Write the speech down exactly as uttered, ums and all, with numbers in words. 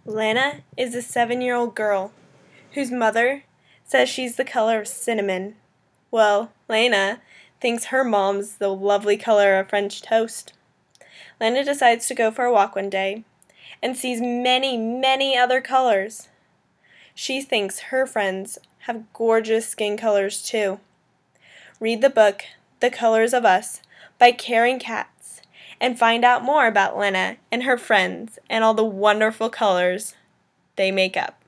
Lana is a seven-year-old girl whose mother says she's the color of cinnamon. Well, Lana thinks her mom's the lovely color of French toast. Lana decides to go for a walk one day and sees many, many other colors. She thinks her friends have gorgeous skin colors too. Read the book, The Colors of Us, by Karen Katz, and find out more about Lana and her friends and all the wonderful colors they make up.